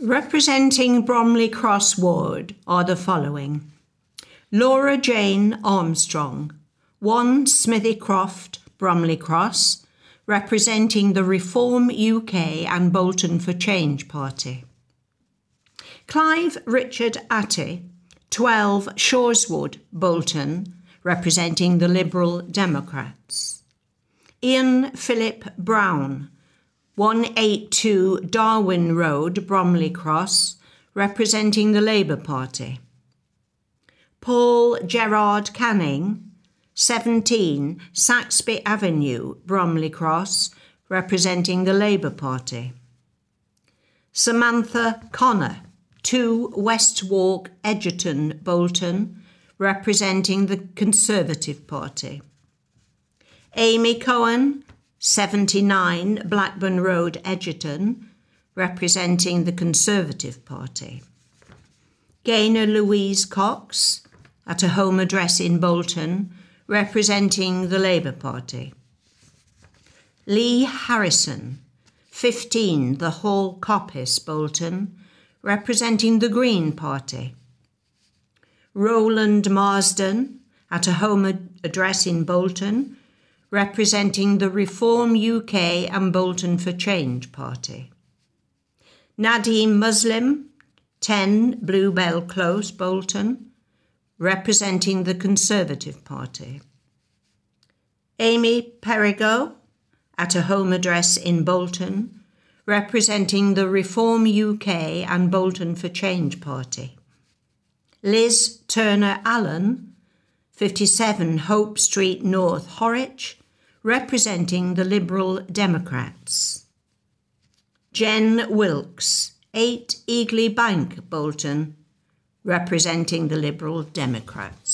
Representing Bromley Cross Ward are the following: Laura Jane Armstrong, 1 Smithy Croft, Bromley Cross, representing the Reform UK and Bolton for Change Party. Clive Richard Atty, 12 Shawswood, Bolton, representing the Liberal Democrats. Ian Philip Brown, 182 Darwin Road, Bromley Cross, representing the Labour Party. Paul Gerard Canning, 17 Saxby Avenue, Bromley Cross, representing the Labour Party. Samantha Connor, 2 West Walk, Egerton, Bolton, representing the Conservative Party. Amy Cohen, 79 Blackburn Road, Egerton, representing the Conservative Party. Gaynor Louise Cox, at a home address in Bolton, representing the Labour Party. Lee Harrison, 15 The Hall Coppice, Bolton, representing the Green Party. Roland Marsden, at a home address in Bolton, representing the Reform UK and Bolton for Change Party. Nadeem Muslim, 10 Bluebell Close, Bolton, representing the Conservative Party. Amy Perigo, at a home address in Bolton, representing the Reform UK and Bolton for Change Party. Liz Turner Allen, 57 Hope Street North, Horwich, representing the Liberal Democrats. Jen Wilkes, 8 Eagly Bank, Bolton, representing the Liberal Democrats.